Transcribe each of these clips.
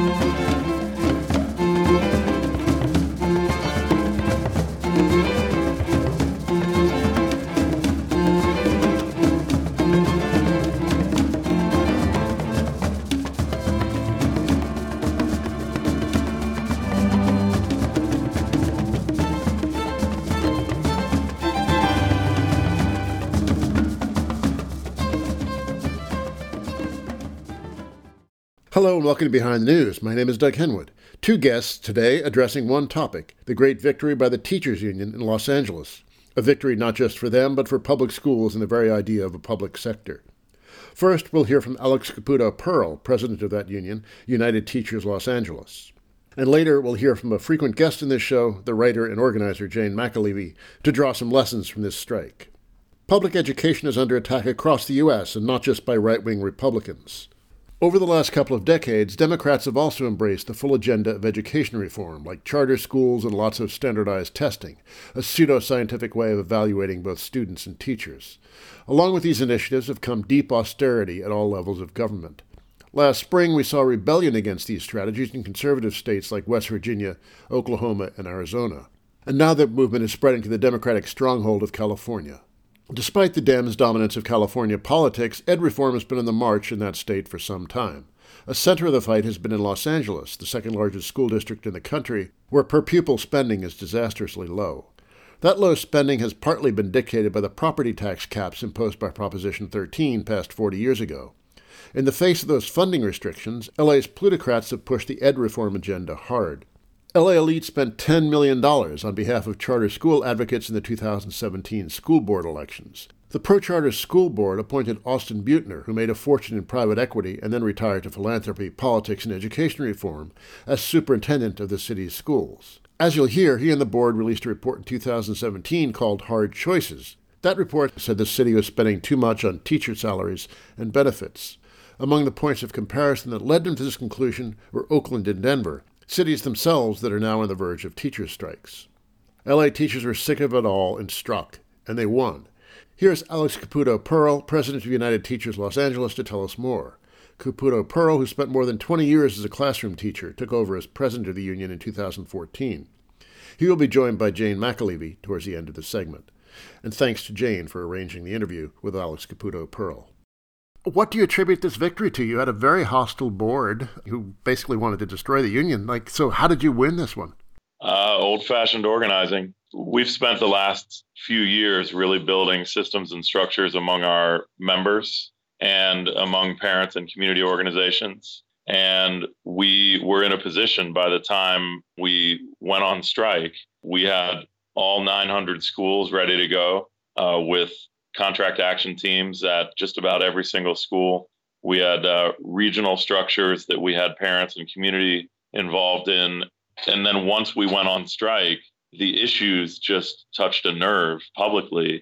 Hello and welcome to Behind the News. My name is Doug Henwood. Two guests today addressing one topic, the great victory by the Teachers Union in Los Angeles. A victory not just for them, but for public schools and the very idea of a public sector. First, we'll hear from Alex Caputo Pearl, president of that union, United Teachers Los Angeles. And later, we'll hear from a frequent guest in this show, the writer and organizer Jane McAlevey, to draw some lessons from this strike. Public education is under attack across the U.S., and not just by right-wing Republicans. Over the last couple of decades, Democrats have also embraced the full agenda of education reform, like charter schools and lots of standardized testing, a pseudo-scientific way of evaluating both students and teachers. Along with these initiatives have come deep austerity at all levels of government. Last spring, we saw rebellion against these strategies in conservative states like West Virginia, Oklahoma, and Arizona. And now that movement is spreading to the Democratic stronghold of California. Despite the Dems' dominance of California politics, ed reform has been on the march in that state for some time. A center of the fight has been in Los Angeles, the second largest school district in the country, where per-pupil spending is disastrously low. That low spending has partly been dictated by the property tax caps imposed by Proposition 13 passed 40 years ago. In the face of those funding restrictions, LA's plutocrats have pushed the ed reform agenda hard. LA elite spent $10 million on behalf of charter school advocates in the 2017 school board elections. The pro-charter school board appointed Austin Beutner, who made a fortune in private equity and then retired to philanthropy, politics, and education reform, as superintendent of the city's schools. As you'll hear, he and the board released a report in 2017 called Hard Choices. That report said the city was spending too much on teacher salaries and benefits. Among the points of comparison that led them to this conclusion were Oakland and Denver, cities themselves that are now on the verge of teacher strikes. LA teachers were sick of it all and struck, and they won. Here's Alex Caputo Pearl, president of United Teachers Los Angeles, to tell us more. Caputo Pearl, who spent more than 20 years as a classroom teacher, took over as president of the union in 2014. He will be joined by Jane McAlevey towards the end of the segment. And thanks to Jane for arranging the interview with Alex Caputo Pearl. What do you attribute this victory to? You had a very hostile board who basically wanted to destroy the union. So how did you win this one? Old-fashioned organizing. We've spent the last few years really building systems and structures among our members and among parents and community organizations. And we were in a position by the time we went on strike, we had all 900 schools ready to go with contract action teams at just about every single school. We had regional structures that we had parents and community involved in. And then once we went on strike, the issues just touched a nerve publicly,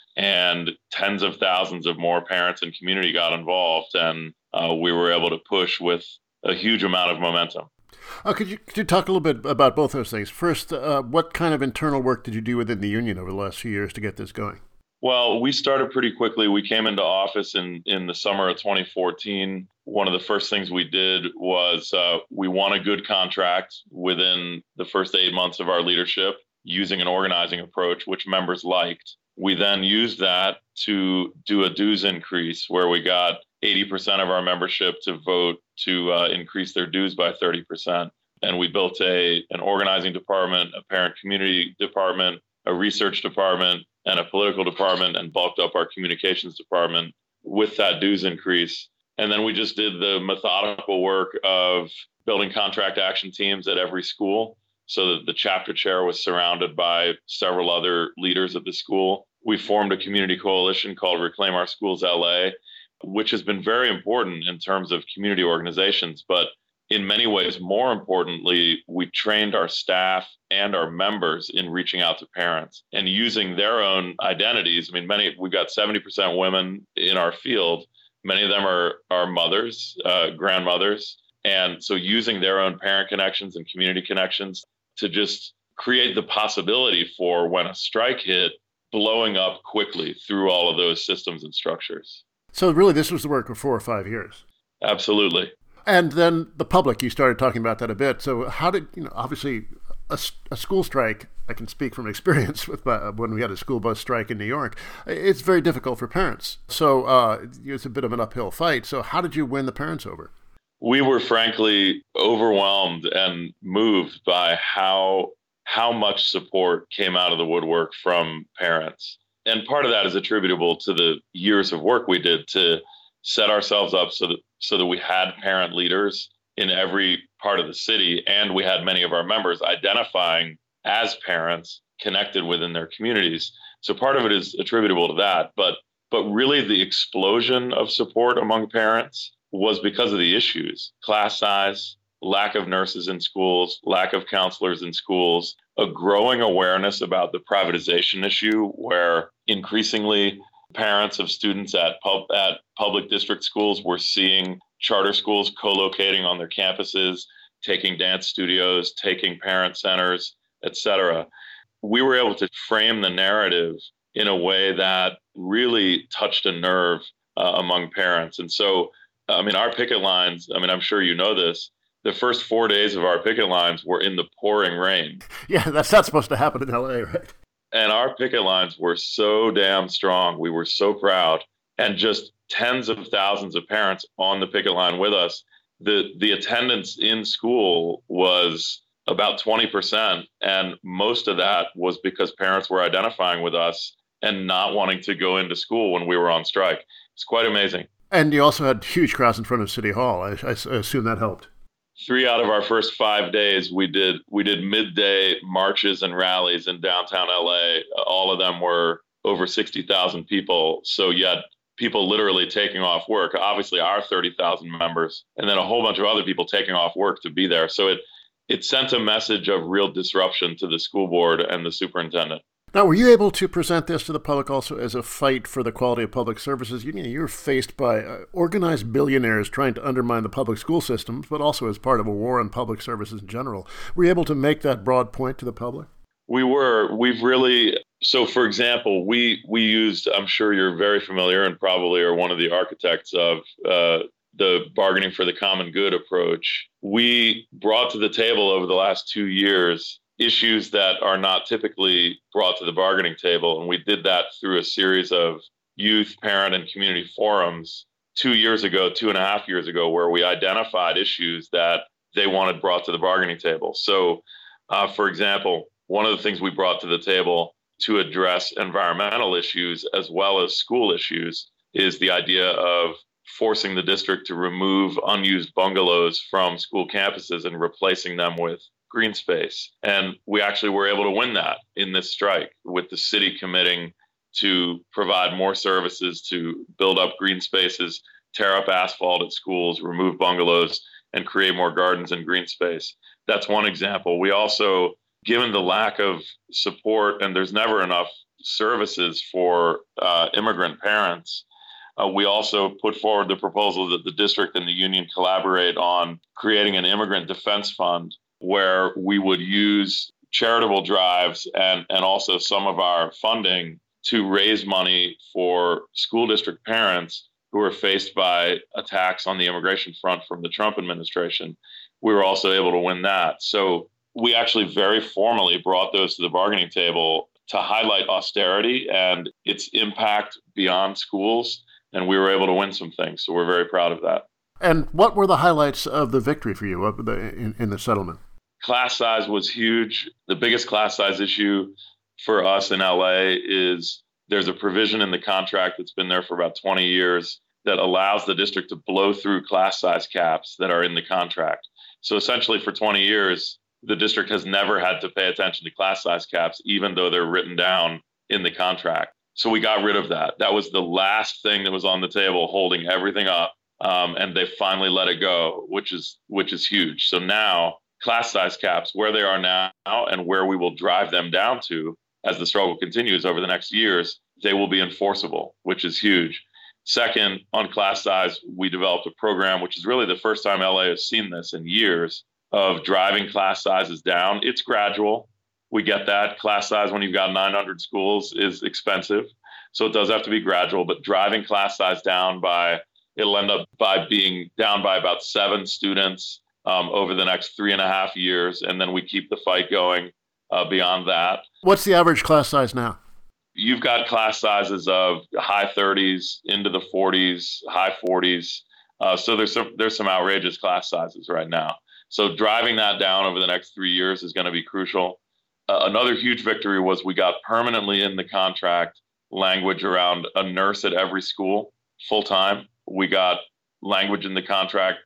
and tens of thousands of more parents and community got involved. And we were able to push with a huge amount of momentum. Could you talk a little bit about both those things? First, what kind of internal work did you do within the union over the last few years to get this going? Well, we started pretty quickly. We came into office in the summer of 2014. One of the first things we did was we won a good contract within the first 8 months of our leadership using an organizing approach, which members liked. We then used that to do a dues increase where we got 80% of our membership to vote to increase their dues by 30%. And we built an organizing department, a parent community department, a research department, and a political department, and bulked up our communications department with that dues increase. And then we just did the methodical work of building contract action teams at every school so that the chapter chair was surrounded by several other leaders at the school. We formed a community coalition called Reclaim Our Schools LA, which has been very important in terms of community organizations. But in many ways, more importantly, we trained our staff and our members in reaching out to parents and using their own identities. I mean, we've got 70% women in our field. Many of them are mothers, grandmothers. And so using their own parent connections and community connections to just create the possibility for when a strike hit, blowing up quickly through all of those systems and structures. So really, this was the work of 4 or 5 years. Absolutely. And then the public, you started talking about that a bit. So how did, obviously a school strike, I can speak from experience with when we had a school bus strike in New York, it's very difficult for parents. So it's a bit of an uphill fight. So how did you win the parents over? We were frankly overwhelmed and moved by how much support came out of the woodwork from parents. And part of that is attributable to the years of work we did to set ourselves up so that we had parent leaders in every part of the city, and we had many of our members identifying as parents connected within their communities. So part of it is attributable to that, but really the explosion of support among parents was because of the issues: class size, lack of nurses in schools, lack of counselors in schools, a growing awareness about the privatization issue, where increasingly parents of students at public district schools were seeing charter schools co-locating on their campuses, taking dance studios, taking parent centers, etc. We were able to frame the narrative in a way that really touched a nerve among parents. And so, our picket lines, I'm sure you know this, the first 4 days of our picket lines were in the pouring rain. Yeah, that's not supposed to happen in LA, right? And our picket lines were so damn strong. We were so proud. And just tens of thousands of parents on the picket line with us. The attendance in school was about 20%. And most of that was because parents were identifying with us and not wanting to go into school when we were on strike. It's quite amazing. And you also had huge crowds in front of City Hall. I assume that helped. 3 out of our first 5 days, we did midday marches and rallies in downtown LA. All of them were over 60,000 people. So you had people literally taking off work, obviously our 30,000 members, and then a whole bunch of other people taking off work to be there. So it sent a message of real disruption to the school board and the superintendent. Now, were you able to present this to the public also as a fight for the quality of public services? You're faced by organized billionaires trying to undermine the public school systems, but also as part of a war on public services in general. Were you able to make that broad point to the public? We were. So, for example, we used, I'm sure you're very familiar and probably are one of the architects of the bargaining for the common good approach. We brought to the table over the last 2 years issues that are not typically brought to the bargaining table. And we did that through a series of youth, parent, and community forums 2.5 years ago, where we identified issues that they wanted brought to the bargaining table. So, for example, one of the things we brought to the table to address environmental issues as well as school issues is the idea of forcing the district to remove unused bungalows from school campuses and replacing them with green space. And we actually were able to win that in this strike, with the city committing to provide more services to build up green spaces, tear up asphalt at schools, remove bungalows, and create more gardens and green space. That's one example. We also, given the lack of support, and there's never enough services for immigrant parents, we also put forward the proposal that the district and the union collaborate on creating an immigrant defense fund, where we would use charitable drives and also some of our funding to raise money for school district parents who are faced by attacks on the immigration front from the Trump administration. We were also able to win that. So we actually very formally brought those to the bargaining table to highlight austerity and its impact beyond schools. And we were able to win some things. So we're very proud of that. And what were the highlights of the victory for you in the settlement? Class size was huge. The biggest class size issue for us in LA is there's a provision in the contract that's been there for about 20 years that allows the district to blow through class size caps that are in the contract. So essentially for 20 years, the district has never had to pay attention to class size caps, even though they're written down in the contract. So we got rid of that. That was the last thing that was on the table holding everything up. And they finally let it go, which is huge. So now class size caps, where they are now and where we will drive them down to as the struggle continues over the next years, they will be enforceable, which is huge. Second, on class size, we developed a program, which is really the first time LA has seen this in years, of driving class sizes down. It's gradual. We get that. Class size when you've got 900 schools is expensive. So it does have to be gradual, but driving class size down by It'll end up by being down by about 7 students over the next 3.5 years, and then we keep the fight going beyond that. What's the average class size now? You've got class sizes of high 30s into the 40s, high 40s. So there's some outrageous class sizes right now. So driving that down over the next 3 years is going to be crucial. Another huge victory was we got permanently in the contract language around a nurse at every school full time. We got language in the contract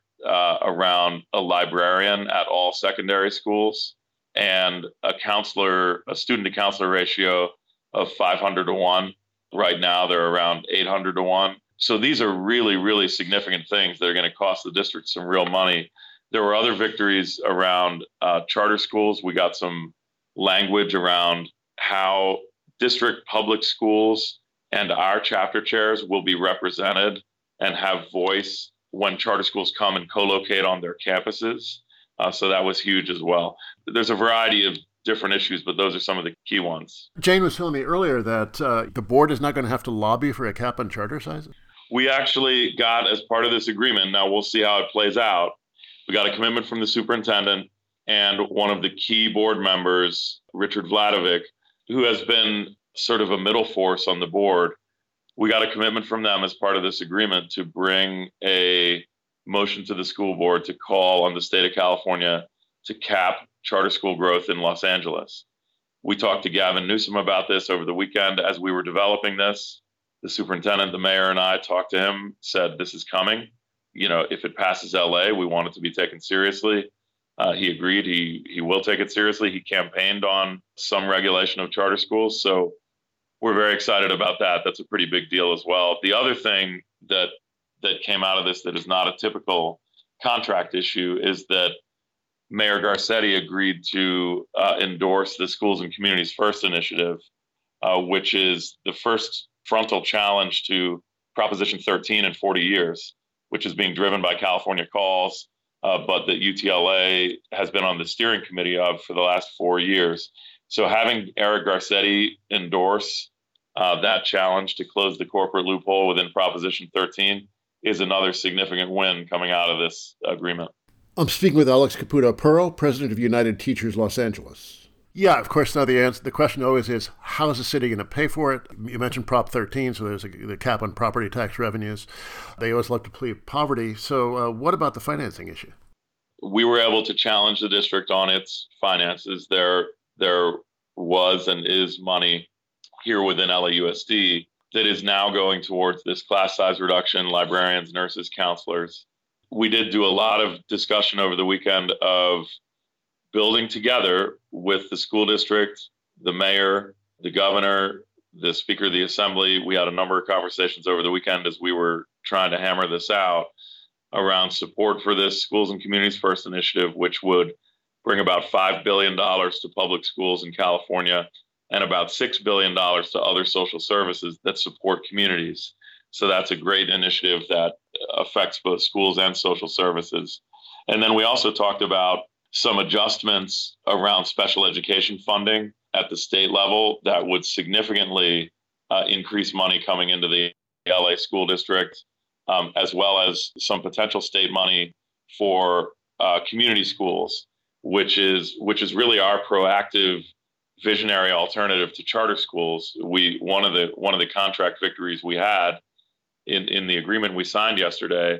around a librarian at all secondary schools and a student to counselor ratio of 500 to 1. Right now, they're around 800 to 1. So these are really, really significant things that are going to cost the district some real money. There were other victories around charter schools. We got some language around how district public schools and our chapter chairs will be represented and have voice when charter schools come and co-locate on their campuses. So that was huge as well. There's a variety of different issues, but those are some of the key ones. Jane was telling me earlier that the board is not going to have to lobby for a cap on charter sizes. We actually got, as part of this agreement, now we'll see how it plays out, we got a commitment from the superintendent and one of the key board members, Richard Vladovic, who has been sort of a middle force on the board. We got a commitment from them as part of this agreement to bring a motion to the school board to call on the state of California to cap charter school growth in Los Angeles. We talked to Gavin Newsom about this over the weekend as we were developing this. The superintendent, the mayor, and I talked to him, said this is coming. You know, if it passes LA, we want it to be taken seriously. He agreed he will take it seriously. He campaigned on some regulation of charter schools. So we're very excited about that. That's a pretty big deal as well. The other thing that came out of this that is not a typical contract issue is that Mayor Garcetti agreed to endorse the Schools and Communities First initiative, which is the first frontal challenge to Proposition 13 in 40 years, which is being driven by California Calls, but that UTLA has been on the steering committee of for the last 4 years. So having Eric Garcetti endorse that challenge to close the corporate loophole within Proposition 13 is another significant win coming out of this agreement. I'm speaking with Alex Caputo Puro, president of United Teachers Los Angeles. Yeah, of course, now the question always is, how is the city going to pay for it? You mentioned Prop 13, so there's the cap on property tax revenues. They always love to plead poverty. So what about the financing issue? We were able to challenge the district on its finances. There was and is money here within LAUSD that is now going towards this class size reduction, librarians, nurses, counselors. We did do a lot of discussion over the weekend of building together with the school district, the mayor, the governor, the speaker of the assembly. We had a number of conversations over the weekend as we were trying to hammer this out around support for this Schools and Communities First initiative, which would bring about $5 billion to public schools in California and about $6 billion to other social services that support communities. So that's a great initiative that affects both schools and social services. And then we also talked about some adjustments around special education funding at the state level that would significantly increase money coming into the LA school district, as well as some potential state money for community schools, which is really our proactive visionary alternative to charter schools. One of the contract victories we had in the agreement we signed yesterday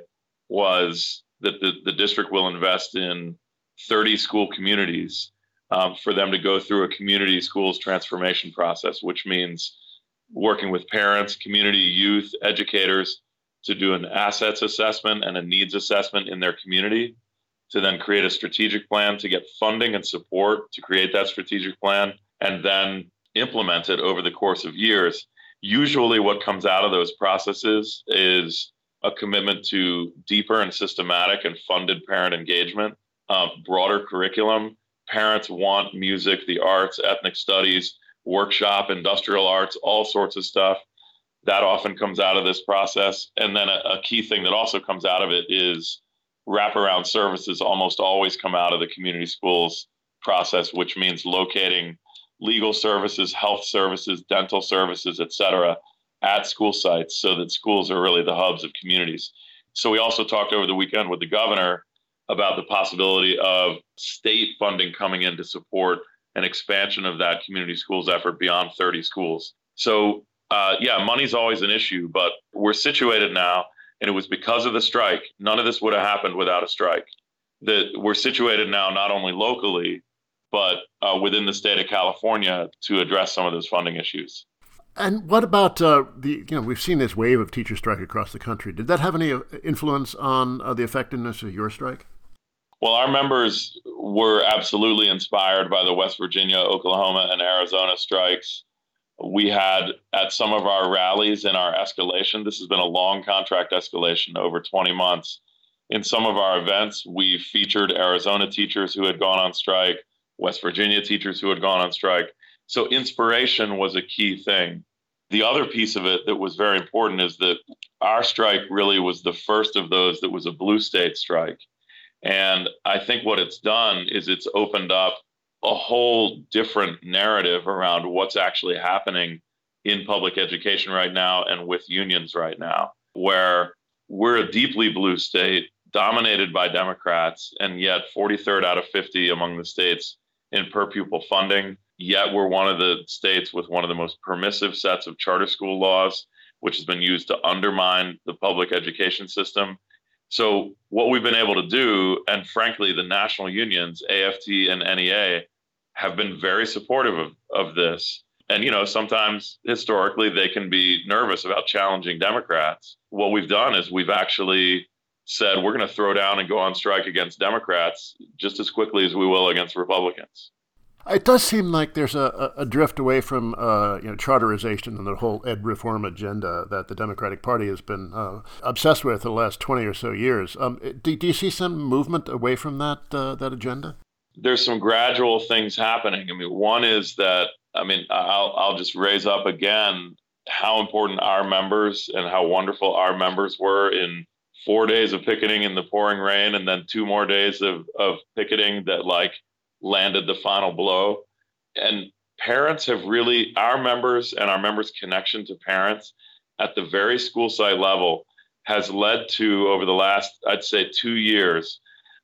was that the district will invest in 30 school communities for them to go through a community schools transformation process, which means working with parents, community, youth, educators to do an assets assessment and a needs assessment in their community, to then create a strategic plan, to get funding and support to create that strategic plan, and then implement it over the course of years. Usually what comes out of those processes is a commitment to deeper and systematic and funded parent engagement, broader curriculum. Parents want music, the arts, ethnic studies, workshop, industrial arts, all sorts of stuff. That often comes out of this process. And then a key thing that also comes out of it is wraparound services almost always come out of the community schools process, which means locating legal services, health services, dental services, et cetera, at school sites so that schools are really the hubs of communities. So we also talked over the weekend with the governor about the possibility of state funding coming in to support an expansion of that community schools effort beyond 30 schools. So money's always an issue, but we're situated now, and it was because of the strike. None of this would have happened without a strike. That we're situated now not only locally, but within the state of California to address some of those funding issues. And what about we've seen this wave of teacher strike across the country. Did that have any influence on the effectiveness of your strike? Well, our members were absolutely inspired by the West Virginia, Oklahoma, and Arizona strikes. We had at some of our rallies in our escalation, this has been a long contract escalation over 20 months. In some of our events, we featured Arizona teachers who had gone on strike, West Virginia teachers who had gone on strike. So inspiration was a key thing. The other piece of it that was very important is that our strike really was the first of those that was a blue state strike. And I think what it's done is it's opened up a whole different narrative around what's actually happening in public education right now and with unions right now, where we're a deeply blue state dominated by Democrats, and yet 43rd out of 50 among the states in per pupil funding. Yet we're one of the states with one of the most permissive sets of charter school laws, which has been used to undermine the public education system. So what we've been able to do, and frankly, the national unions, AFT and NEA, have been very supportive of this. And, sometimes historically they can be nervous about challenging Democrats. What we've done is we've actually said we're going to throw down and go on strike against Democrats just as quickly as we will against Republicans. It does seem like there's a drift away from charterization and the whole ed reform agenda that the Democratic Party has been obsessed with the last 20 or so years. Do you see some movement away from that agenda? There's some gradual things happening. One is that, I'll just raise up again how important our members and how wonderful our members were in 4 days of picketing in the pouring rain, and then 2 more days of picketing that landed the final blow. And parents have really, our members and our members' connection to parents at the very school site level has led to, over the last, I'd say 2 years,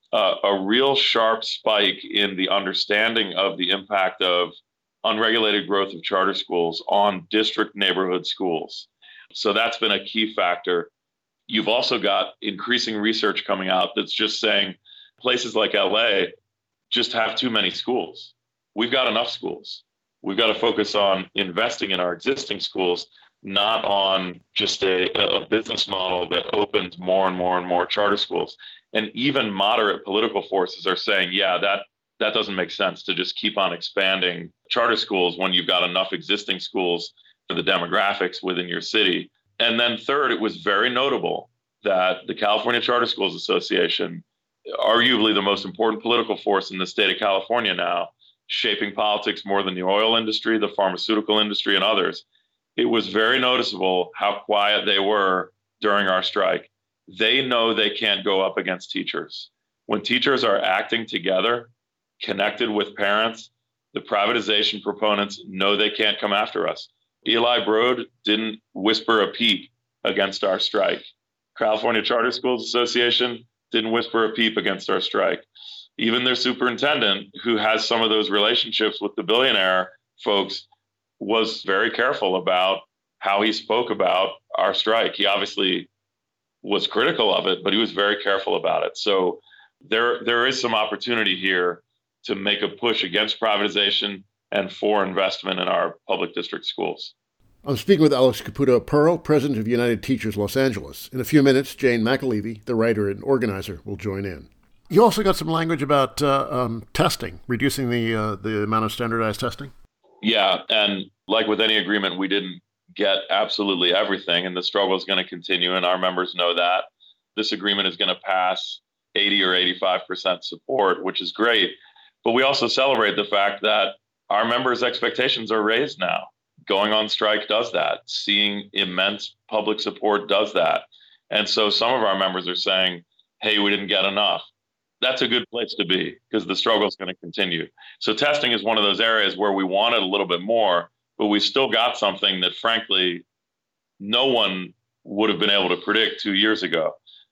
a real sharp spike in the understanding of the impact of unregulated growth of charter schools on district neighborhood schools. So that's been a key factor. You've also got increasing research coming out that's just saying places like LA just have too many schools. We've got enough schools. We've got to focus on investing in our existing schools, not on just a business model that opens more and more and more charter schools. And even moderate political forces are saying, that doesn't make sense to just keep on expanding charter schools when you've got enough existing schools for the demographics within your city. And then third, it was very notable that the California Charter Schools Association, arguably the most important political force in the state of California now, shaping politics more than the oil industry, the pharmaceutical industry, and others, it was very noticeable how quiet they were during our strike. They know they can't go up against teachers. When teachers are acting together, connected with parents, the privatization proponents know they can't come after us. Eli Broad didn't whisper a peep against our strike. California Charter Schools Association didn't whisper a peep against our strike. Even their superintendent, who has some of those relationships with the billionaire folks, was very careful about how he spoke about our strike. He obviously was critical of it, but he was very careful about it. So there is some opportunity here to make a push against privatization and for investment in our public district schools. I'm speaking with Alex Caputo Pearl, president of United Teachers Los Angeles. In a few minutes, Jane McAlevey, the writer and organizer, will join in. You also got some language about testing, reducing the amount of standardized testing? Yeah, and like with any agreement, we didn't get absolutely everything, and the struggle is going to continue, and our members know that. This agreement is going to pass 80 or 85% support, which is great. But we also celebrate the fact that our members' expectations are raised now. Going on strike does that. Seeing immense public support does that. And so some of our members are saying, hey, we didn't get enough. That's a good place to be because the struggle is going to continue. So testing is one of those areas where we wanted a little bit more, but we still got something that, frankly, no one would have been able to predict 2 years ago.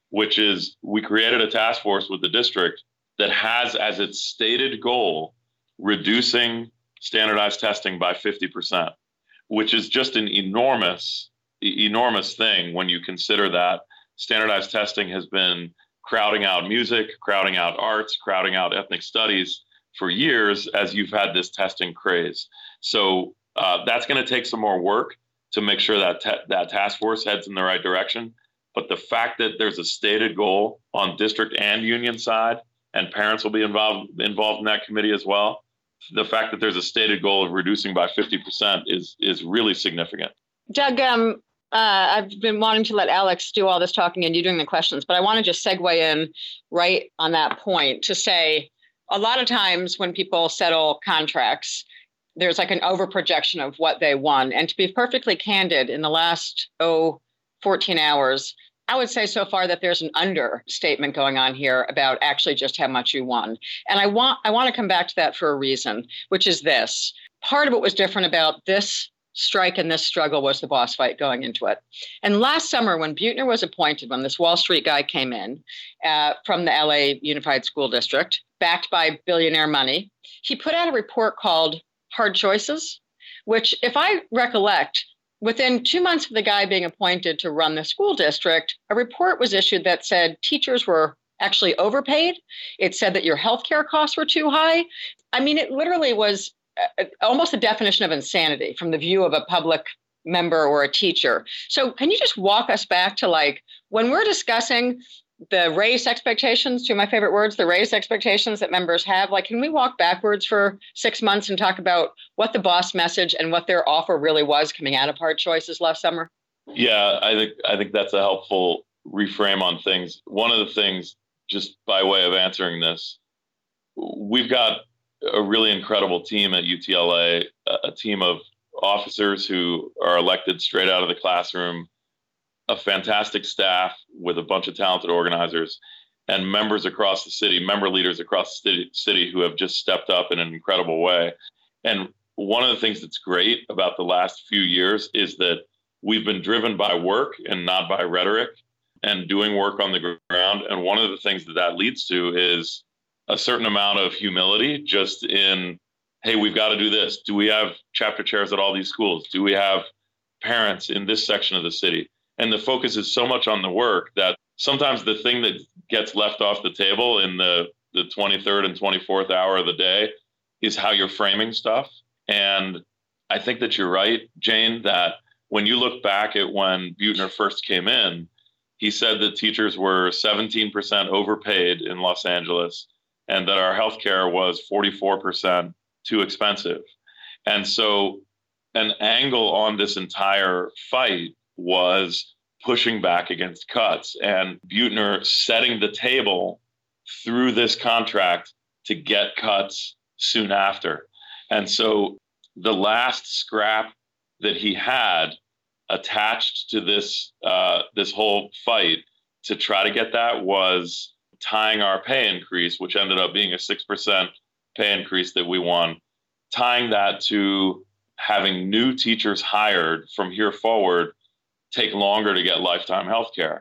which is we created a task force with the district that has as its stated goal reducing standardized testing by 50%, which is just an enormous thing when you consider that standardized testing has been crowding out music, crowding out arts, crowding out ethnic studies for years as you've had this testing craze. So that's going to take some more work to make sure that that task force heads in the right direction. But the fact that there's a stated goal on district and union side, and parents will be involved in that committee as well, the fact that there's a stated goal of reducing by 50% is really significant. Doug, I've been wanting to let Alex do all this talking and you doing the questions, but I want to just segue in right on that point to say a lot of times when people settle contracts, there's like an overprojection of what they won. And to be perfectly candid, in the last 14 hours, I would say so far that there's an understatement going on here about actually just how much you won. And I want to come back to that for a reason, which is this. Part of what was different about this strike and this struggle was the boss fight going into it. And last summer, when Buettner was appointed, when this Wall Street guy came in from the LA Unified School District, backed by billionaire money, he put out a report called Hard Choices, which, if I recollect, within 2 months of the guy being appointed to run the school district, a report was issued that said teachers were actually overpaid. It said that your healthcare costs were too high. I mean, it literally was almost a definition of insanity from the view of a public member or a teacher. So can you just walk us back to like when we're discussing the raised expectations, two of my favorite words, the raised expectations that members have, like, can we walk backwards for 6 months and talk about what the boss message and what their offer really was coming out of Hard Choices last summer? Yeah, I think that's a helpful reframe on things. One of the things, just by way of answering this, we've got a really incredible team at UTLA, a team of officers who are elected straight out of the classroom, a fantastic staff with a bunch of talented organizers, and members across the city, member leaders across the city who have just stepped up in an incredible way. And one of the things that's great about the last few years is that we've been driven by work and not by rhetoric and doing work on the ground. And one of the things that leads to is a certain amount of humility just in, hey, we've got to do this. Do we have chapter chairs at all these schools? Do we have parents in this section of the city? And the focus is so much on the work that sometimes the thing that gets left off the table in the 23rd and 24th hour of the day is how you're framing stuff. And I think that you're right, Jane, that when you look back at when Buettner first came in, he said that teachers were 17% overpaid in Los Angeles and that our healthcare was 44% too expensive. And so an angle on this entire fight was pushing back against cuts and Buettner setting the table through this contract to get cuts soon after. And so the last scrap that he had attached to this whole fight to try to get that was tying our pay increase, which ended up being a 6% pay increase that we won, tying that to having new teachers hired from here forward take longer to get lifetime health care,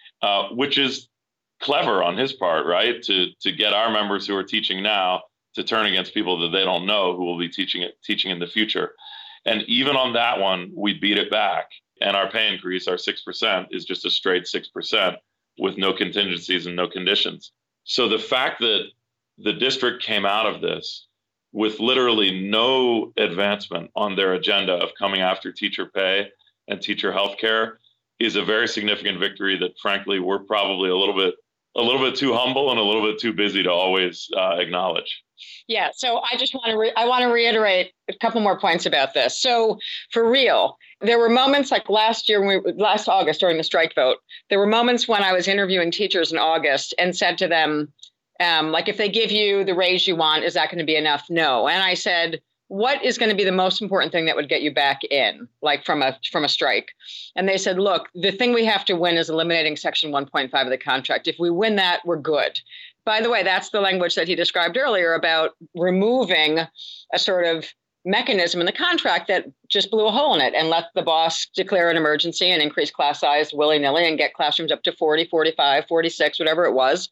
which is clever on his part, right? To get our members who are teaching now to turn against people that they don't know who will be teaching in the future. And even on that one, we beat it back. And our pay increase, our 6%, is just a straight 6% with no contingencies and no conditions. So the fact that the district came out of this with literally no advancement on their agenda of coming after teacher pay and teacher healthcare is a very significant victory that, frankly, we're probably a little bit too humble and a little bit too busy to always acknowledge. Yeah. So I just want to reiterate a couple more points about this. So for real, there were moments like last August during the strike vote, there were moments when I was interviewing teachers in August and said to them, like, if they give you the raise you want, is that going to be enough? No. And I said, what is going to be the most important thing that would get you back in, like from a strike? And they said, look, the thing we have to win is eliminating Section 1.5 of the contract. If we win that, we're good. By the way, that's the language that he described earlier about removing a sort of mechanism in the contract that just blew a hole in it and let the boss declare an emergency and increase class size willy-nilly and get classrooms up to 40, 45, 46, whatever it was.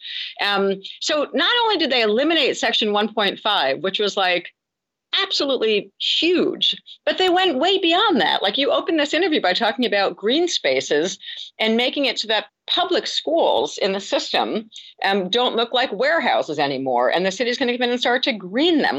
So not only did they eliminate Section 1.5, which was like absolutely huge, but they went way beyond that. Like, you opened this interview by talking about green spaces and making it so that public schools in the system don't look like warehouses anymore. And the city's going to come in and start to green them,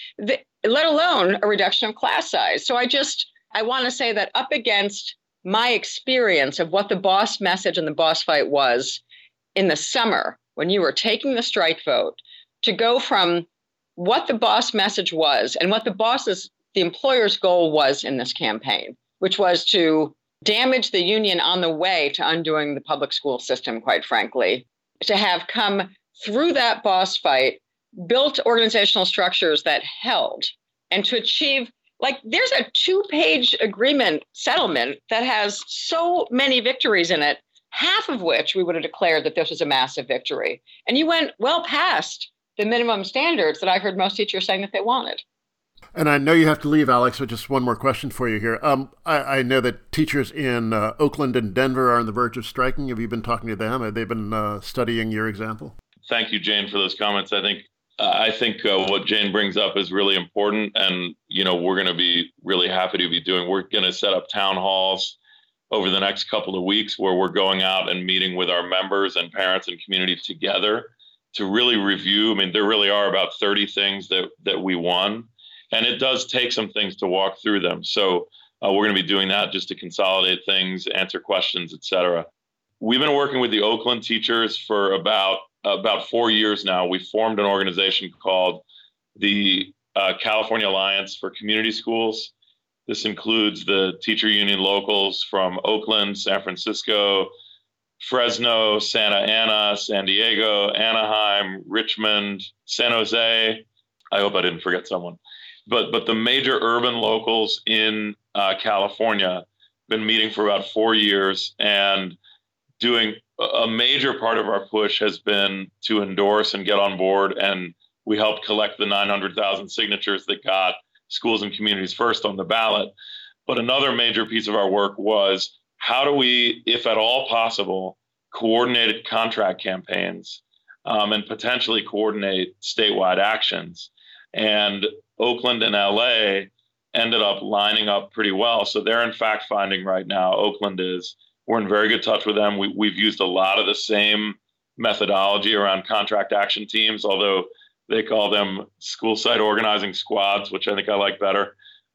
let alone a reduction of class size. So I want to say that up against my experience of what the boss message and the boss fight was in the summer, when you were taking the strike vote, to go from what the boss message was and what the employer's goal was in this campaign, which was to damage the union on the way to undoing the public school system, quite frankly, to have come through that boss fight, built organizational structures that held, and to achieve, there's a 2-page agreement settlement that has so many victories in it, half of which we would have declared that this was a massive victory. And you went well past the minimum standards that I heard most teachers saying that they wanted. And I know you have to leave, Alex, but just one more question for you here. I know that teachers in Oakland and Denver are on the verge of striking. Have you been talking to them? Have they been studying your example? Thank you, Jane, for those comments. I think what Jane brings up is really important, and we're going to be really happy to be doing. We're going to set up town halls over the next couple of weeks where we're going out and meeting with our members and parents and community together to really review. I mean, there really are about 30 things that we won, and it does take some things to walk through them. So we're going to be doing that just to consolidate things, answer questions, et cetera. We've been working with the Oakland teachers for about 4 years now. We formed an organization called the California Alliance for Community Schools. This includes the teacher union locals from Oakland, San Francisco, Fresno, Santa Ana, San Diego, Anaheim, Richmond, San Jose. I hope I didn't forget someone. But the major urban locals in California been meeting for about 4 years, and doing a major part of our push has been to endorse and get on board. And we helped collect the 900,000 signatures that got Schools and Communities First on the ballot. But another major piece of our work was, how do we, if at all possible, coordinate contract campaigns and potentially coordinate statewide actions? And Oakland and LA ended up lining up pretty well. So they're in fact finding right now. Oakland is. We're in very good touch with them. We've used a lot of the same methodology around contract action teams, although they call them school site organizing squads, which I think I like better,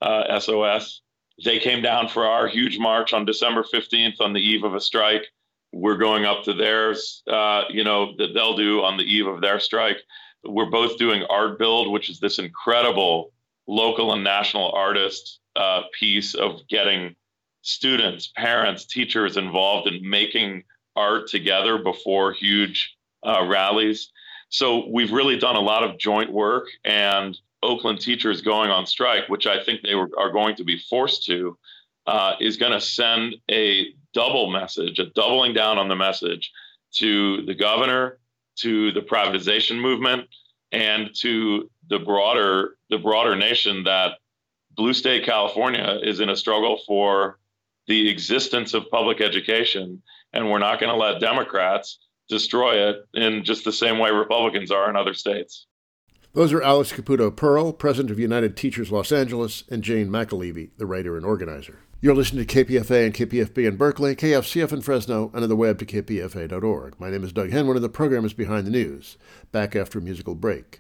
SOS. They came down for our huge march on December 15th on the eve of a strike. We're going up to theirs, that they'll do on the eve of their strike. We're both doing Art Build, which is this incredible local and national artist piece of getting students, parents, teachers involved in making art together before huge rallies. So we've really done a lot of joint work, and Oakland teachers going on strike, which I think are going to be forced to, is going to send a double message, a doubling down on the message to the governor, to the privatization movement, and to the broader nation that Blue State California is in a struggle for the existence of public education, and we're not going to let Democrats destroy it in just the same way Republicans are in other states. Those are Alex Caputo Pearl, president of United Teachers Los Angeles, and Jane McAlevey, the writer and organizer. You're listening to KPFA and KPFB in Berkeley, KFCF in Fresno, and on the web to kpfa.org. My name is Doug Henwood, and the program is Behind the News. Back after a musical break.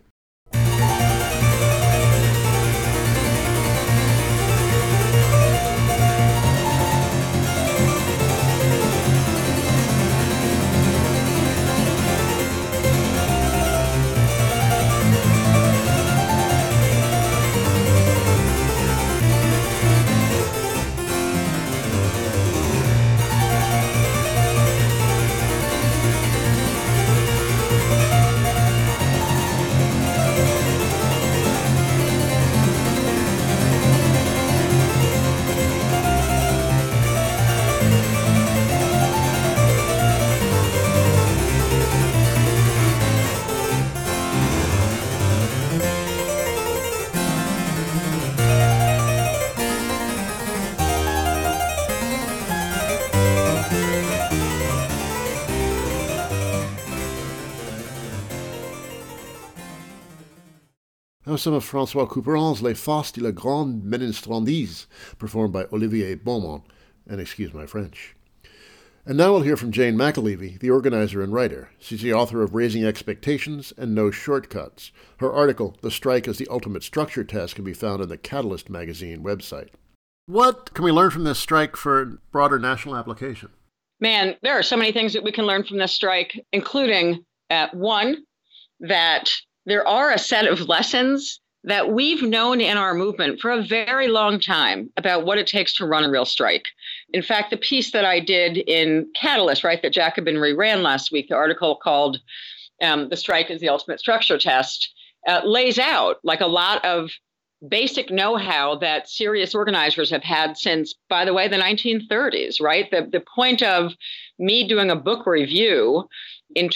That was some of François Couperin's Les Farces de la Grande Ménestrandise, performed by Olivier Beaumont, and excuse my French. And now we'll hear from Jane McAlevey, the organizer and writer. She's the author of Raising Expectations and No Shortcuts. Her article, The Strike as the Ultimate Structure Test, can be found on the Catalyst magazine website. What can we learn from this strike for broader national application? Man, there are so many things that we can learn from this strike, including one, that there are a set of lessons that we've known in our movement for a very long time about what it takes to run a real strike. In fact, the piece that I did in Catalyst, right, that Jacobin reran last week, the article called The Strike is the Ultimate Structure Test, lays out like a lot of basic know-how that serious organizers have had since, by the way, the 1930s, right? The point of me doing a book review in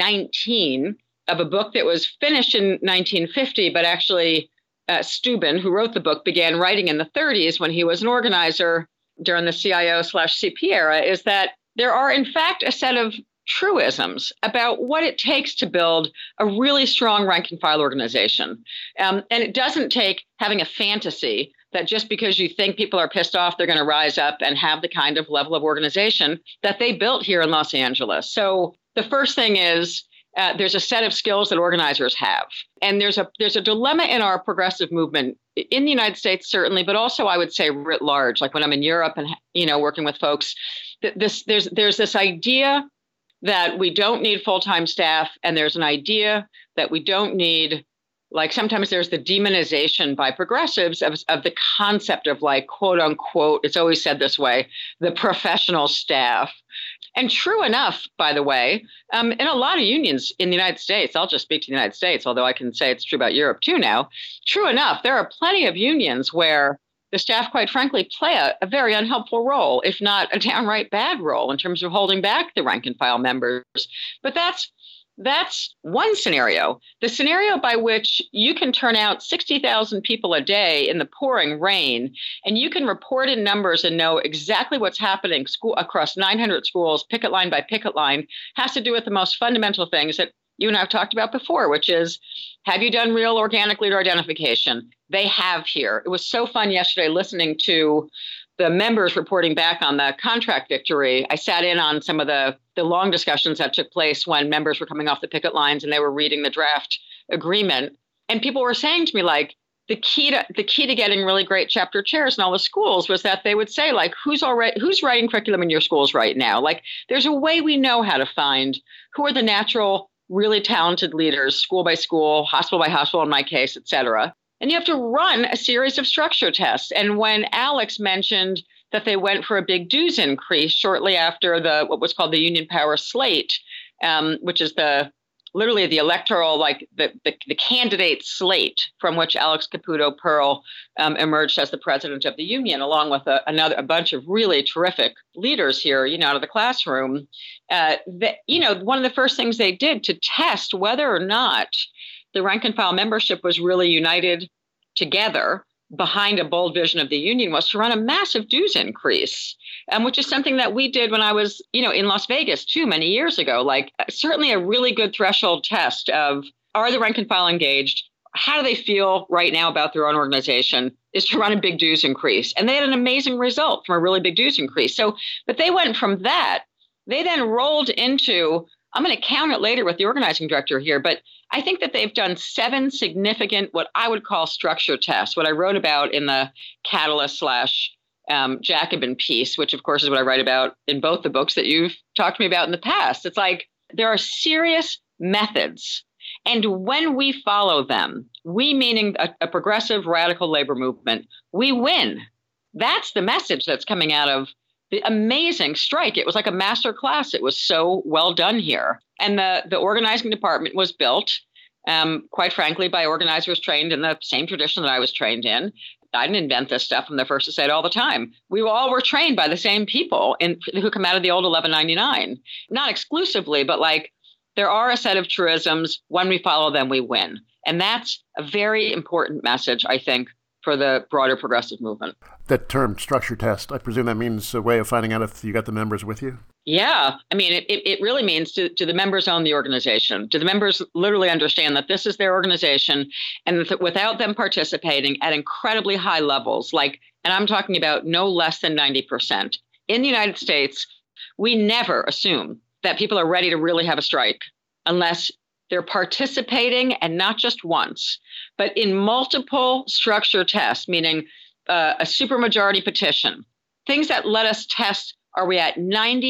2019 of a book that was finished in 1950, but actually Steuben, who wrote the book, began writing in the 30s when he was an organizer during the CIO/CP era, is that there are, in fact, a set of truisms about what it takes to build a really strong rank and file organization. And it doesn't take having a fantasy that just because you think people are pissed off, they're going to rise up and have the kind of level of organization that they built here in Los Angeles. So the first thing is, there's a set of skills that organizers have. And there's a dilemma in our progressive movement in the United States, certainly, but also I would say writ large, like when I'm in Europe and, working with folks, there's this idea that we don't need full-time staff. And there's an idea that we don't need, like sometimes there's the demonization by progressives of the concept of like, quote unquote, it's always said this way, the professional staff. And true enough, by the way, in a lot of unions in the United States, I'll just speak to the United States, although I can say it's true about Europe too now. True enough, there are plenty of unions where the staff, quite frankly, play a very unhelpful role, if not a downright bad role in terms of holding back the rank and file members. But that's one scenario. The scenario by which you can turn out 60,000 people a day in the pouring rain, and you can report in numbers and know exactly what's happening across 900 schools, picket line by picket line, has to do with the most fundamental things that you and I have talked about before, which is, have you done real organic leader identification? They have here. It was so fun yesterday listening to the members reporting back on the contract victory. I sat in on some of the long discussions that took place when members were coming off the picket lines and they were reading the draft agreement. And people were saying to me, like, the key to getting really great chapter chairs in all the schools was that they would say, like, who's writing curriculum in your schools right now? Like, there's a way we know how to find who are the natural, really talented leaders, school by school, hospital by hospital, in my case, et cetera. And you have to run a series of structure tests. And when Alex mentioned that they went for a big dues increase shortly after what was called the Union Power Slate, which is literally the electoral, like the candidate slate from which Alex Caputo Pearl emerged as the president of the union, along with a bunch of really terrific leaders here, out of the classroom. One of the first things they did to test whether or not the rank and file membership was really united together behind a bold vision of the union was to run a massive dues increase, which is something that we did when I was, in Las Vegas too, many years ago. Like, certainly a really good threshold test of, are the rank and file engaged? How do they feel right now about their own organization? Is to run a big dues increase. And they had an amazing result from a really big dues increase. But they went from that. They then rolled into, I'm going to count it later with the organizing director here, but I think that they've done 7 significant, what I would call structure tests, what I wrote about in the Catalyst / Jacobin piece, which of course is what I write about in both the books that you've talked to me about in the past. It's like there are serious methods. And when we follow them, we meaning a progressive radical labor movement, we win. That's the message that's coming out of the amazing strike. It was like a master class. It was so well done here. And the organizing department was built, quite frankly, by organizers trained in the same tradition that I was trained in. I didn't invent this stuff. I'm the first to say it all the time. We all were trained by the same people who come out of the old 1199. Not exclusively, but like there are a set of truisms. When we follow them, we win. And that's a very important message, I think, for the broader progressive movement. That term structure test, I presume that means a way of finding out if you got the members with you? Yeah. I mean, it really means do the members own the organization? Do the members literally understand that this is their organization and that without them participating at incredibly high levels, and I'm talking about no less than 90%. In the United States, we never assume that people are ready to really have a strike unless they're participating, and not just once, but in multiple structure tests, meaning a supermajority petition, things that let us test, are we at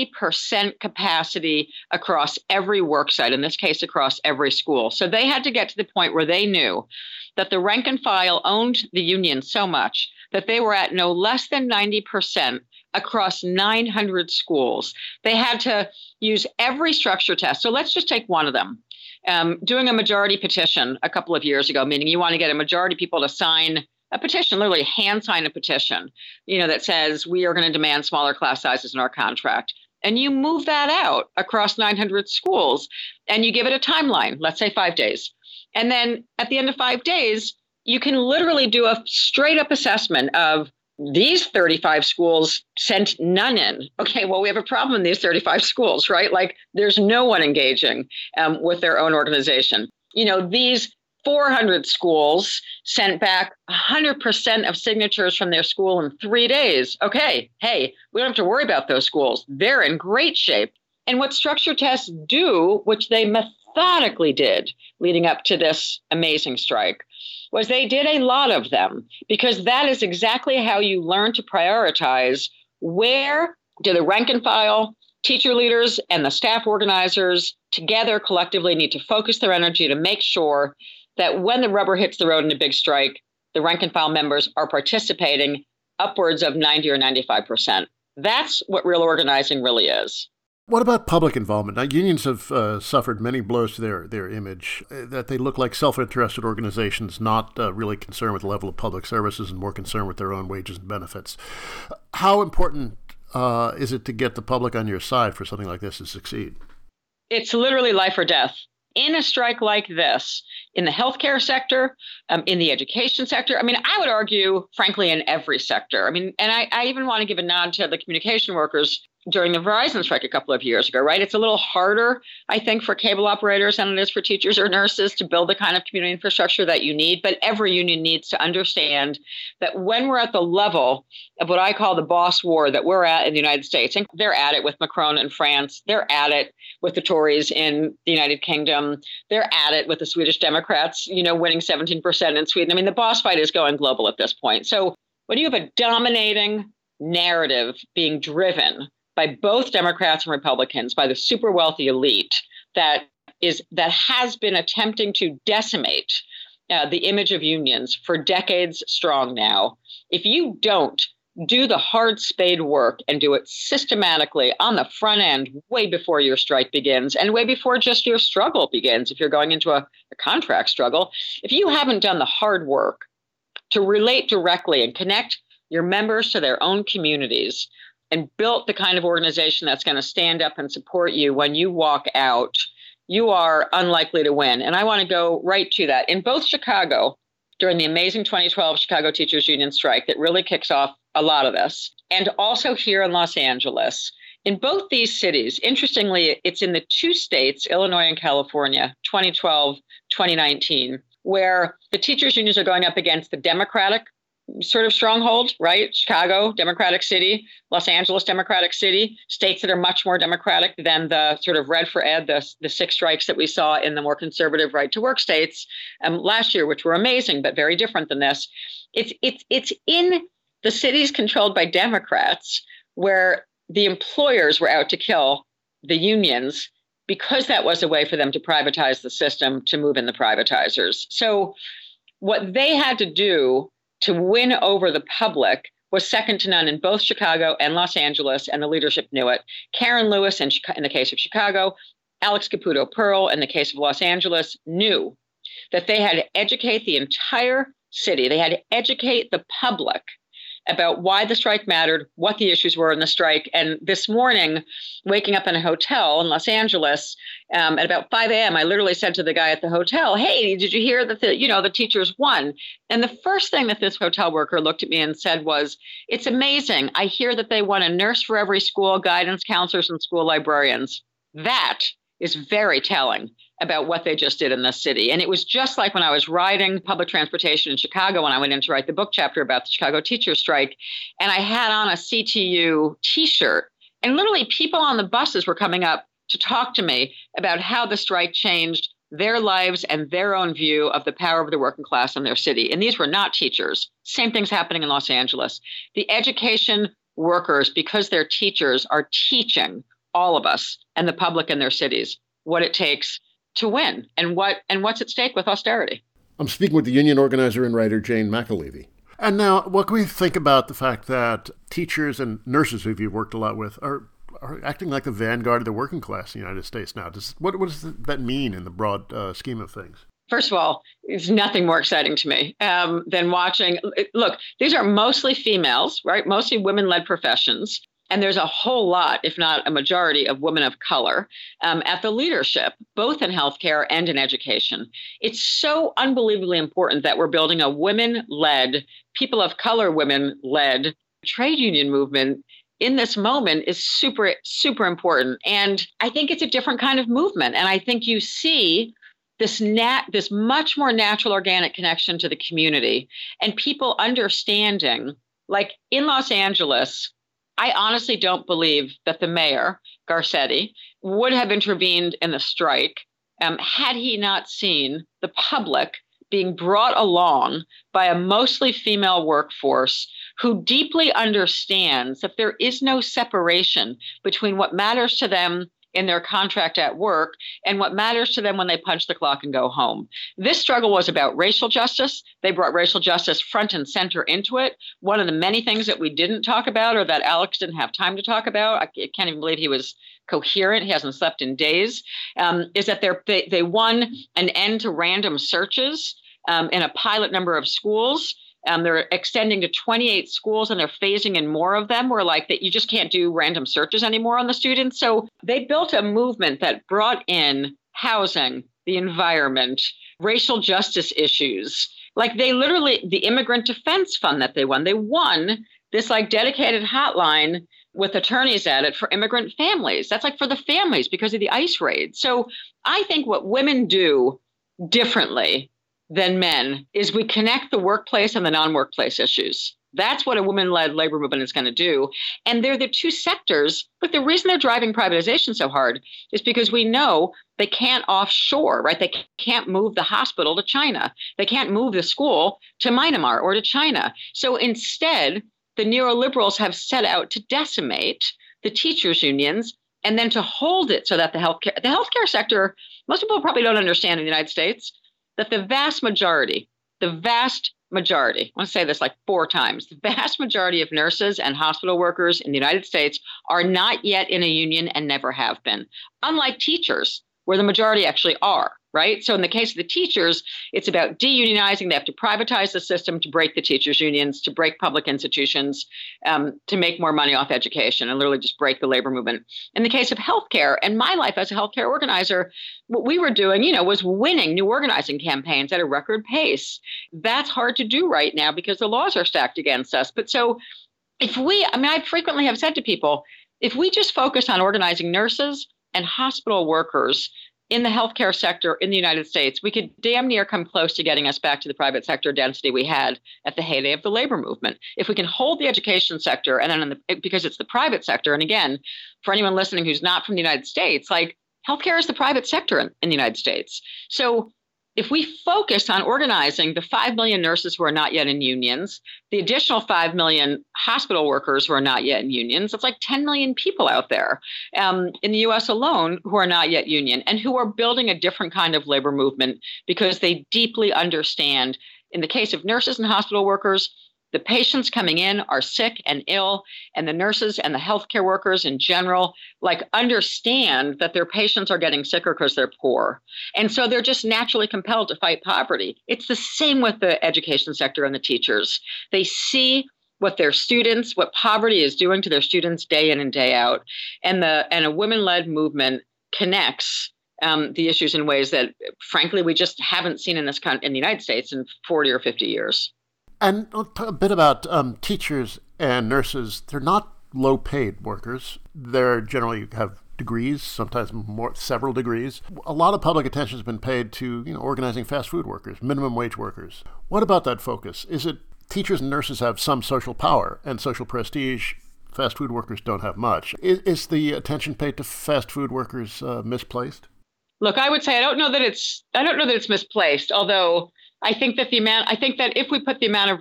90% capacity across every work site, in this case, across every school? So they had to get to the point where they knew that the rank and file owned the union so much that they were at no less than 90% across 900 schools. They had to use every structure test. So let's just take one of them. Doing a majority petition a couple of years ago, meaning you want to get a majority of people to sign a petition, literally hand sign a petition, that says we are going to demand smaller class sizes in our contract. And you move that out across 900 schools and you give it a timeline, let's say 5 days. And then at the end of 5 days, you can literally do a straight up assessment of these 35 schools sent none in. Okay, well, we have a problem in these 35 schools, right? There's no one engaging with their own organization. These 400 schools sent back 100% of signatures from their school in 3 days. Okay, hey, we don't have to worry about those schools. They're in great shape. And what structure tests do, which they methodically did leading up to this amazing strike, was they did a lot of them, because that is exactly how you learn to prioritize where do the rank and file teacher leaders and the staff organizers together collectively need to focus their energy to make sure that when the rubber hits the road in a big strike, the rank and file members are participating upwards of 90 or 95%. That's what real organizing really is. What about public involvement? Now, unions have suffered many blows to their image, that they look like self-interested organizations, not really concerned with the level of public services and more concerned with their own wages and benefits. How important is it to get the public on your side for something like this to succeed? It's literally life or death. In a strike like this, in the healthcare sector, in the education sector, I would argue, frankly, in every sector. And I even want to give a nod to the communication workers during the Verizon strike a couple of years ago, right? It's a little harder, I think, for cable operators than it is for teachers or nurses to build the kind of community infrastructure that you need. But every union needs to understand that when we're at the level of what I call the boss war that we're at in the United States, and they're at it with Macron in France, they're at it with the Tories in the United Kingdom, they're at it with the Swedish Democrats, winning 17% in Sweden. The boss fight is going global at this point. So when you have a dominating narrative being driven by both Democrats and Republicans, by the super wealthy elite that has been attempting to decimate the image of unions for decades strong now. If you don't do the hard spade work and do it systematically on the front end, way before your strike begins and way before just your struggle begins, if you're going into a contract struggle, if you haven't done the hard work to relate directly and connect your members to their own communities, and built the kind of organization that's going to stand up and support you when you walk out, you are unlikely to win. And I want to go right to that. In both Chicago, during the amazing 2012 Chicago Teachers Union strike that really kicks off a lot of this, and also here in Los Angeles, in both these cities, interestingly, it's in the two states, Illinois and California, 2012, 2019, where the teachers unions are going up against the Democratic sort of stronghold, right? Chicago, Democratic City, Los Angeles, Democratic City, states that are much more Democratic than the sort of red for ed, the six strikes that we saw in the more conservative right to work states last year, which were amazing, but very different than this. It's in the cities controlled by Democrats where the employers were out to kill the unions because that was a way for them to privatize the system, to move in the privatizers. So what they had to do to win over the public was second to none in both Chicago and Los Angeles, and the leadership knew it. Karen Lewis, in the case of Chicago, Alex Caputo Pearl, in the case of Los Angeles, knew that they had to educate the entire city. They had to educate the public about why the strike mattered, what the issues were in the strike. And this morning, waking up in a hotel in Los Angeles at about 5 a.m., I literally said to the guy at the hotel, "Hey, did you hear that the teachers won?" And the first thing that this hotel worker looked at me and said was, "It's amazing. I hear that they won a nurse for every school, guidance counselors, and school librarians." That is very telling about what they just did in this city. And it was just like when I was riding public transportation in Chicago when I went in to write the book chapter about the Chicago teachers strike, and I had on a CTU t-shirt, and literally people on the buses were coming up to talk to me about how the strike changed their lives and their own view of the power of the working class in their city. And these were not teachers. Same thing's happening in Los Angeles. The education workers, because they're teachers, are teaching all of us and the public in their cities what it takes to win and what's at stake with austerity. I'm speaking with the union organizer and writer Jane McAlevey. And now, what can we think about the fact that teachers and nurses who you've worked a lot with are acting like the vanguard of the working class in the United States now? What does that mean in the broad scheme of things? First of all, it's nothing more exciting to me than watching. Look, these are mostly females, right? Mostly women-led professions. And there's a whole lot, if not a majority, of women of color at the leadership, both in healthcare and in education. It's so unbelievably important that we're building a women-led, people of color women-led trade union movement in this moment is super, super important. And I think it's a different kind of movement. And I think you see this much more natural, organic connection to the community and people understanding, like in Los Angeles, I honestly don't believe that the mayor, Garcetti, would have intervened in the strike had he not seen the public being brought along by a mostly female workforce who deeply understands that there is no separation between what matters to them in their contract at work and what matters to them when they punch the clock and go home. This struggle was about racial justice. They brought racial justice front and center into it. One of the many things that we didn't talk about or that Alex didn't have time to talk about, I can't even believe he was coherent, he hasn't slept in days, is that they won an end to random searches in a pilot number of schools. They're extending to 28 schools and they're phasing in more of them where like that you just can't do random searches anymore on the students. So they built a movement that brought in housing, the environment, racial justice issues. Like they literally, the immigrant defense fund that they won this like dedicated hotline with attorneys at it for immigrant families. That's like for the families because of the ICE raid. So I think what women do differently than men is we connect the workplace and the non-workplace issues. That's what a women-led labor movement is going to do. And they're the two sectors, but the reason they're driving privatization so hard is because we know they can't offshore, right? They can't move the hospital to China. They can't move the school to Myanmar or to China. So instead, the neoliberals have set out to decimate the teachers' unions and then to hold it so that the healthcare sector, most people probably don't understand in the United States, that the vast majority, I want to say this like 4 times, the vast majority of nurses and hospital workers in the United States are not yet in a union and never have been, unlike teachers, where the majority actually are, right? So in the case of the teachers, it's about deunionizing. They have to privatize the system to break the teachers' unions, to break public institutions, to make more money off education and literally just break the labor movement. In the case of healthcare, and my life as a healthcare organizer, what we were doing, was winning new organizing campaigns at a record pace. That's hard to do right now because the laws are stacked against us. But so I frequently have said to people, if we just focus on organizing nurses and hospital workers in the healthcare sector in the United States, we could damn near come close to getting us back to the private sector density we had at the heyday of the labor movement. If we can hold the education sector, and then because it's the private sector, and again, for anyone listening who's not from the United States, like healthcare is the private sector in the United States. So if we focus on organizing the 5 million nurses who are not yet in unions, the additional 5 million hospital workers who are not yet in unions, it's like 10 million people out there in the US alone who are not yet union and who are building a different kind of labor movement because they deeply understand, in the case of nurses and hospital workers, the patients coming in are sick and ill, and the nurses and the healthcare workers in general, understand that their patients are getting sicker because they're poor. And so they're just naturally compelled to fight poverty. It's the same with the education sector and the teachers. They see what poverty is doing to their students day in and day out. And a women-led movement connects the issues in ways that, frankly, we just haven't seen in the United States in 40 or 50 years. And a bit about teachers and nurses. They're not low-paid workers. They generally have degrees, sometimes several degrees. A lot of public attention has been paid to organizing fast food workers, minimum wage workers. What about that focus? Is it teachers and nurses have some social power and social prestige? Fast food workers don't have much. Is the attention paid to fast food workers misplaced? Look, I would say I don't know that it's misplaced. Although I think that if we put the amount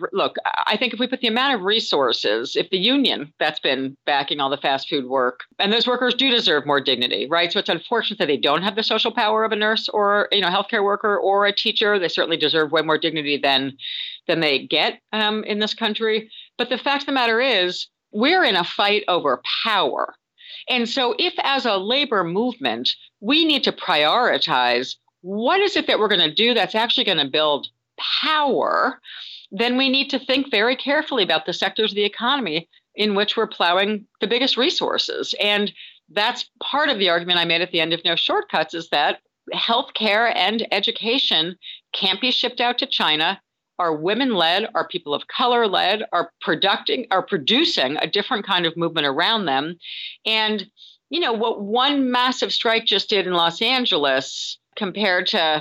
of resources, if the union that's been backing all the fast food work, and those workers do deserve more dignity, right? So it's unfortunate that they don't have the social power of a nurse or healthcare worker or a teacher. They certainly deserve way more dignity than they get in this country. But the fact of the matter is, we're in a fight over power. And so if as a labor movement, we need to prioritize what is it that we're going to do that's actually going to build power, then we need to think very carefully about the sectors of the economy in which we're plowing the biggest resources. And that's part of the argument I made at the end of No Shortcuts, is that healthcare and education can't be shipped out to China, are women-led, are people of color-led, are producing a different kind of movement around them. And, what one massive strike just did in Los Angeles compared to,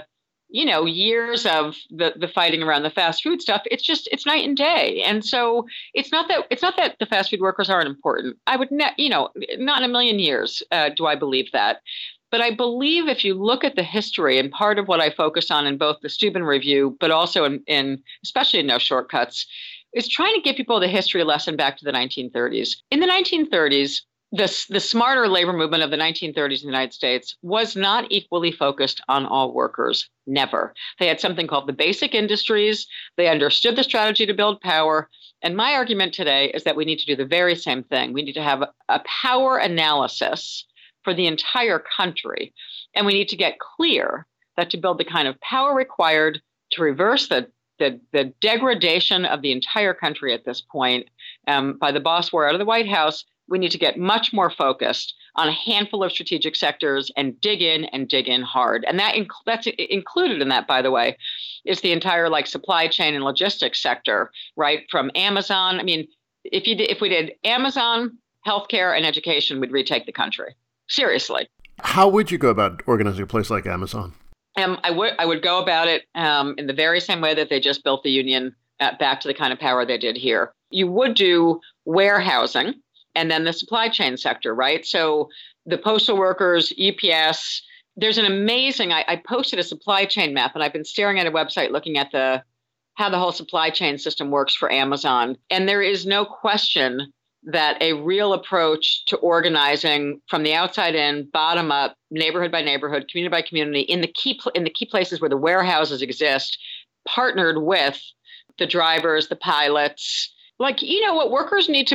years of the fighting around the fast food stuff, it's night and day. And so it's not that the fast food workers aren't important. I would not in a million years do I believe that. But I believe if you look at the history, and part of what I focus on in both the Steuben Review, but also in especially in No Shortcuts, is trying to give people the history lesson back to the 1930s. In the 1930s, the smarter labor movement of the 1930s in the United States was not equally focused on all workers. Never. They had something called the basic industries. They understood the strategy to build power. And my argument today is that we need to do the very same thing. We need to have a power analysis for the entire country. And we need to get clear that to build the kind of power required to reverse the degradation of the entire country at this point by the boss war out of the White House, we need to get much more focused on a handful of strategic sectors and dig in hard. And that's included in that, by the way, is the entire supply chain and logistics sector, right? From Amazon. I mean, if we did Amazon, healthcare, and education, we'd retake the country. Seriously. How would you go about organizing a place like Amazon? I would go about it in the very same way that they just built the union back to the kind of power they did here. You would do warehousing and then the supply chain sector, right? So the postal workers, UPS, there's an amazing, I posted a supply chain map, and I've been staring at a website looking at how the whole supply chain system works for Amazon. And there is no question that a real approach to organizing from the outside in, bottom up, neighborhood by neighborhood, community by community, in the key places where the warehouses exist, partnered with the drivers, the pilots. What workers need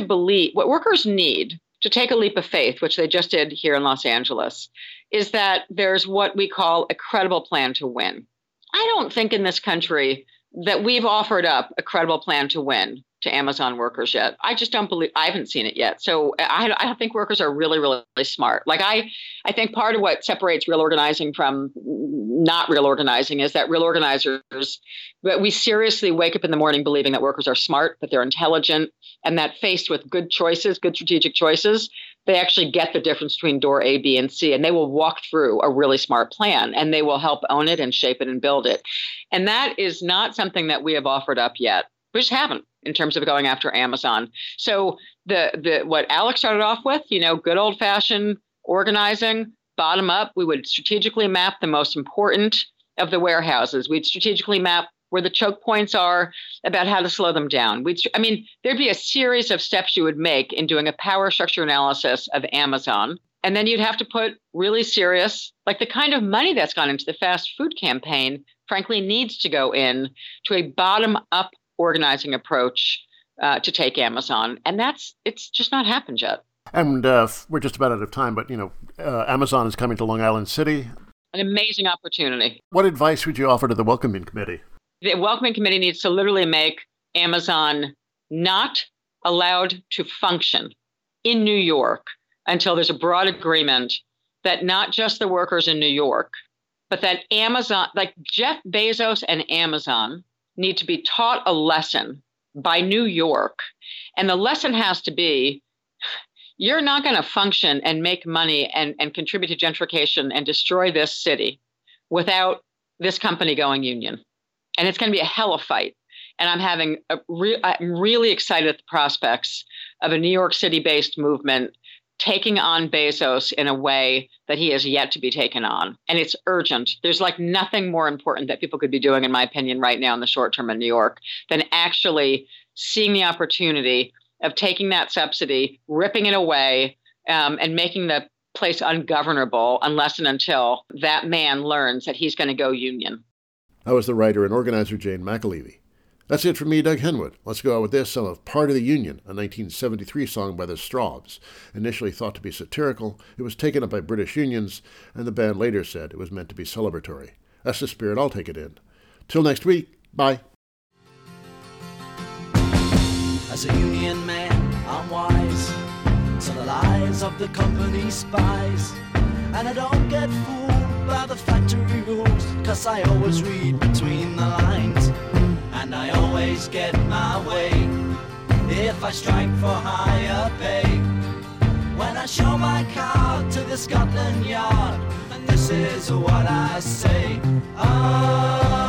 to take a leap of faith, which they just did here in Los Angeles, is that there's what we call a credible plan to win. I don't think in this country that we've offered up a credible plan to win to Amazon workers yet. I just don't believe, I haven't seen it yet. So I think workers are really, really smart. I think part of what separates real organizing from not real organizing is that real organizers, we seriously wake up in the morning believing that workers are smart, that they're intelligent, and that faced with good strategic choices, they actually get the difference between door A, B, and C, and they will walk through a really smart plan, and they will help own it and shape it and build it. And that is not something that we have offered up yet. We just haven't in terms of going after Amazon. So what Alex started off with, good old fashioned organizing, bottom up, we would strategically map the most important of the warehouses. We'd strategically map where the choke points are about how to slow them down. There'd be a series of steps you would make in doing a power structure analysis of Amazon. And then you'd have to put really serious, the kind of money that's gone into the fast food campaign, frankly, needs to go in to a bottom up organizing approach to take Amazon. And it's just not happened yet. And we're just about out of time, but, Amazon is coming to Long Island City. An amazing opportunity. What advice would you offer to the Welcoming Committee? The Welcoming Committee needs to literally make Amazon not allowed to function in New York until there's a broad agreement that not just the workers in New York, but that Amazon, like Jeff Bezos and Amazon, need to be taught a lesson by New York. And the lesson has to be, you're not going to function and make money and contribute to gentrification and destroy this city without this company going union. And it's going to be a hell of a fight. And I'm really excited at the prospects of a New York City-based movement taking on Bezos in a way that he has yet to be taken on. And it's urgent. There's like nothing more important that people could be doing, in my opinion, right now in the short term in New York than actually seeing the opportunity of taking that subsidy, ripping it away, and making the place ungovernable unless and until that man learns that he's going to go union. That was the writer and organizer Jane McAlevey. That's it from me, Doug Henwood. Let's go out with this, some of Part of the Union, a 1973 song by the Strawbs. Initially thought to be satirical, it was taken up by British unions, and the band later said it was meant to be celebratory. That's the spirit, I'll take it in. Till next week, bye. As a union man, I'm wise to the lies of the company spies, and I don't get fooled by the factory rules, 'cause I always read between the lines. And I always get my way if I strike for higher pay. When I show my card to the Scotland Yard, and this is what I say.